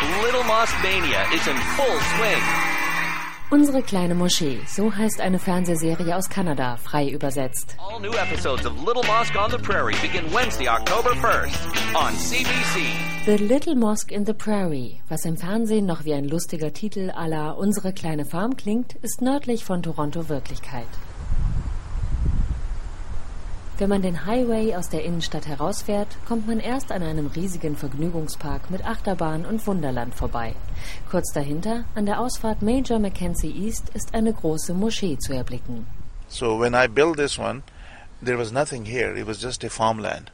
Little Mosque Mania is in full swing. Unsere kleine Moschee, so heißt eine Fernsehserie aus Kanada, frei übersetzt. All new episodes of Little Mosque on the Prairie begin Wednesday, October 1st on CBC. The Little Mosque in the Prairie, was im Fernsehen noch wie ein lustiger Titel à la Unsere kleine Farm klingt, ist nördlich von Toronto Wirklichkeit. Wenn man den Highway aus der Innenstadt herausfährt, kommt man erst an einem riesigen Vergnügungspark mit Achterbahn und Wunderland vorbei. Kurz dahinter, an der Ausfahrt Major Mackenzie East, ist eine große Moschee zu erblicken. So when I built this one, there was nothing here. It was just a farmland.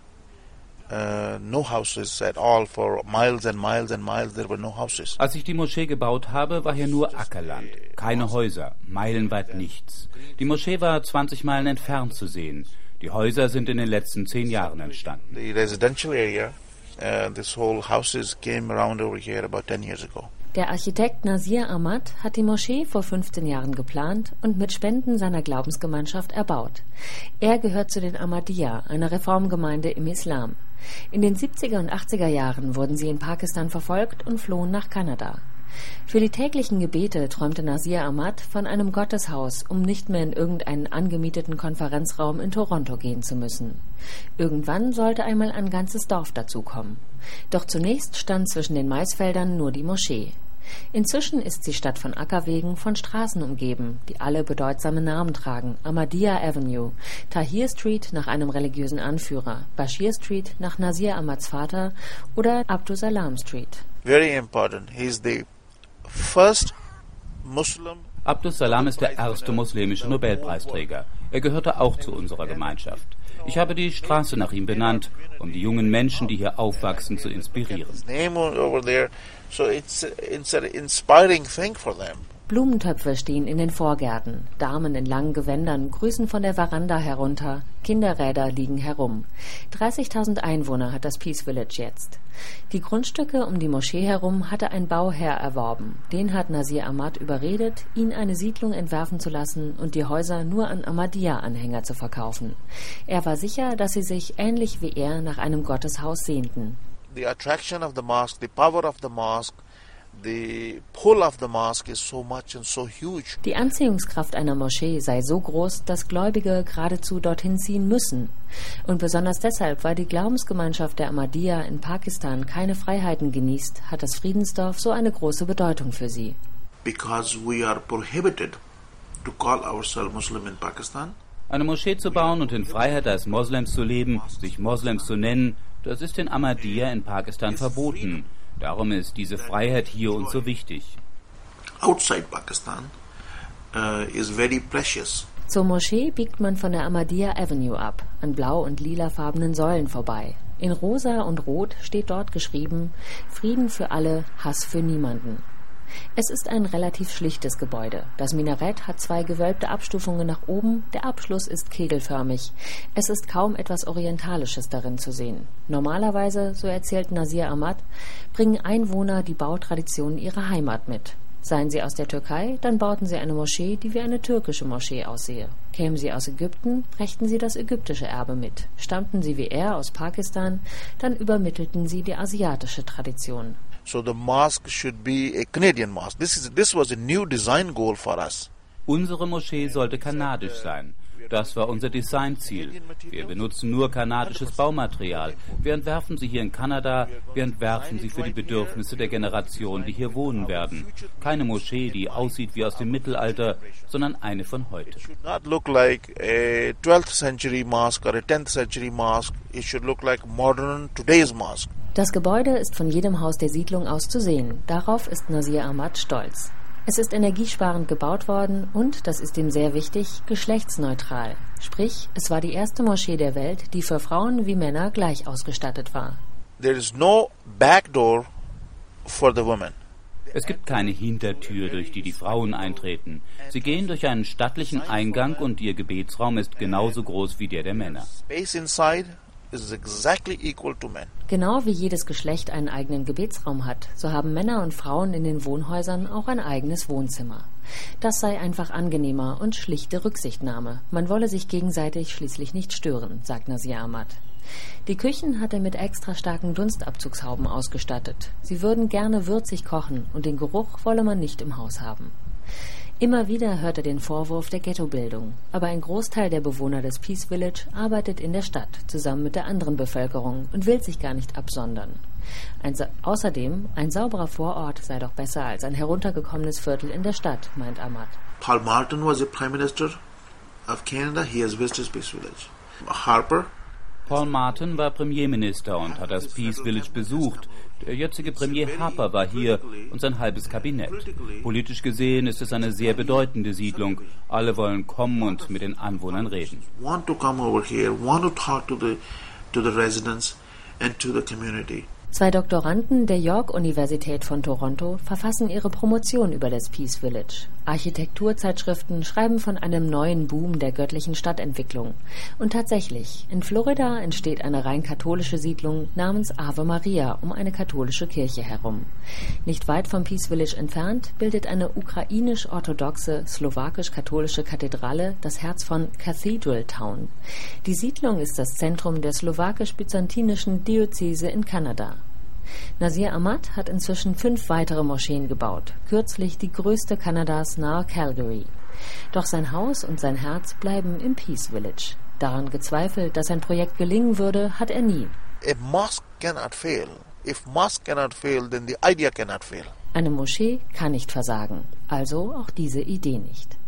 No houses at all for miles and miles and miles. There were no houses. Als ich die Moschee gebaut habe, war hier nur Ackerland, keine Häuser, meilenweit nichts. Die Moschee war 20 Meilen entfernt zu sehen. Die Häuser sind in den letzten 10 Jahren entstanden. The residential area, this whole houses came around over here about 10 years ago. Der Architekt Nasir Ahmad hat die Moschee vor 15 Jahren geplant und mit Spenden seiner Glaubensgemeinschaft erbaut. Er gehört zu den Ahmadiyya, einer Reformgemeinde im Islam. In den 70er und 80er Jahren wurden sie in Pakistan verfolgt und flohen nach Kanada. Für die täglichen Gebete träumte Nasir Ahmad von einem Gotteshaus, um nicht mehr in irgendeinen angemieteten Konferenzraum in Toronto gehen zu müssen. Irgendwann sollte einmal ein ganzes Dorf dazukommen. Doch zunächst stand zwischen den Maisfeldern nur die Moschee. Inzwischen ist sie statt von Ackerwegen von Straßen umgeben, die alle bedeutsame Namen tragen. Ahmadiyya Avenue, Tahir Street nach einem religiösen Anführer, Bashir Street nach Nasir Ahmads Vater oder Abdus Salam Street. Very important. He is the first Muslim. Abdus Salam ist der erste muslimische Nobelpreisträger. Er gehörte auch zu unserer Gemeinschaft. Ich habe die Straße nach ihm benannt, um die jungen Menschen, die hier aufwachsen, zu inspirieren. So it's an inspiring thing for them. Blumentöpfe stehen in den Vorgärten, Damen in langen Gewändern grüßen von der Veranda herunter, Kinderräder liegen herum. 30.000 Einwohner hat das Peace Village jetzt. Die Grundstücke um die Moschee herum hatte ein Bauherr erworben. Den hat Nasir Ahmad überredet, ihn eine Siedlung entwerfen zu lassen und die Häuser nur an Ahmadiyya-Anhänger zu verkaufen. Er war sicher, dass sie sich, ähnlich wie er, nach einem Gotteshaus sehnten. The attraction of the mosque, the power of the mosque, the pull of the mosque is so much and so huge. Die Anziehungskraft einer Moschee sei so groß, dass Gläubige geradezu dorthin ziehen müssen. Und besonders deshalb, weil die Glaubensgemeinschaft der Ahmadiyya in Pakistan keine Freiheiten genießt, hat das Friedensdorf so eine große Bedeutung für sie. Because we are prohibited to call ourselves Muslim in Pakistan. Eine Moschee zu bauen und in Freiheit als Moslems zu leben, sich Moslems zu nennen, das ist den Ahmadiyya in Pakistan verboten. Darum ist diese Freiheit hier uns so wichtig. Outside Pakistan is very precious. Zur Moschee biegt man von der Ahmadiyya Avenue ab, an blau- und lilafarbenen Säulen vorbei. In rosa und rot steht dort geschrieben: Frieden für alle, Hass für niemanden. Es ist ein relativ schlichtes Gebäude. Das Minarett hat 2 gewölbte Abstufungen nach oben, der Abschluss ist kegelförmig. Es ist kaum etwas Orientalisches darin zu sehen. Normalerweise, so erzählt Nasir Ahmad, bringen Einwohner die Bautraditionen ihrer Heimat mit. Seien sie aus der Türkei, dann bauten sie eine Moschee, die wie eine türkische Moschee aussehe. Kämen sie aus Ägypten, brächten sie das ägyptische Erbe mit. Stammten sie wie er aus Pakistan, dann übermittelten sie die asiatische Tradition. So the mosque should be a Canadian mosque. This was a new design goal for us. Unsere Moschee sollte kanadisch sein. Das war unser Designziel. Wir benutzen nur kanadisches Baumaterial. Wir entwerfen sie hier in Kanada, wir entwerfen sie für die Bedürfnisse der Generation, die hier wohnen werden. Keine Moschee, die aussieht wie aus dem Mittelalter, sondern eine von heute. It should not look like a 12th century mosque or a 10th century mosque. It should look like modern today's mosque. Das Gebäude ist von jedem Haus der Siedlung aus zu sehen. Darauf ist Nasir Ahmad stolz. Es ist energiesparend gebaut worden und, das ist ihm sehr wichtig, geschlechtsneutral. Sprich, es war die erste Moschee der Welt, die für Frauen wie Männer gleich ausgestattet war. There is no back door for the women. Es gibt keine Hintertür, durch die die Frauen eintreten. Sie gehen durch einen stattlichen Eingang und ihr Gebetsraum ist genauso groß wie der Männer. Space inside is exactly equal to men. Genau wie jedes Geschlecht einen eigenen Gebetsraum hat, so haben Männer und Frauen in den Wohnhäusern auch ein eigenes Wohnzimmer. Das sei einfach angenehmer und schlichte Rücksichtnahme. Man wolle sich gegenseitig schließlich nicht stören, sagt Nasir Ahmad. Die Küchen hat er mit extra starken Dunstabzugshauben ausgestattet. Sie würden gerne würzig kochen und den Geruch wolle man nicht im Haus haben. Immer wieder hört er den Vorwurf der Ghettobildung, aber ein Großteil der Bewohner des Peace Village arbeitet in der Stadt zusammen mit der anderen Bevölkerung und will sich gar nicht absondern. Außerdem, ein sauberer Vorort sei doch besser als ein heruntergekommenes Viertel in der Stadt, meint Ahmad. Paul Martin was the Prime Minister of Canada. He has visited Peace Village. Harper. Paul Martin war Premierminister und hat das Peace Village besucht. Der jetzige Premier Harper war hier und sein halbes Kabinett. Politisch gesehen ist es eine sehr bedeutende Siedlung. Alle wollen kommen und mit den Anwohnern reden. Want to come over here, want to talk to the residents and to the community. 2 Doktoranden der York-Universität von Toronto verfassen ihre Promotion über das Peace Village. Architekturzeitschriften schreiben von einem neuen Boom der göttlichen Stadtentwicklung. Und tatsächlich, in Florida entsteht eine rein katholische Siedlung namens Ave Maria um eine katholische Kirche herum. Nicht weit vom Peace Village entfernt bildet eine ukrainisch-orthodoxe, slowakisch-katholische Kathedrale das Herz von Cathedral Town. Die Siedlung ist das Zentrum der slowakisch-byzantinischen Diözese in Kanada. Nazir Ahmad hat inzwischen 5 weitere Moscheen gebaut, kürzlich die größte Kanadas nahe Calgary. Doch sein Haus und sein Herz bleiben im Peace Village. Daran gezweifelt, dass sein Projekt gelingen würde, hat er nie. A mosque cannot fail. If mosque cannot fail, then the idea cannot fail. Eine Moschee kann nicht versagen, also auch diese Idee nicht.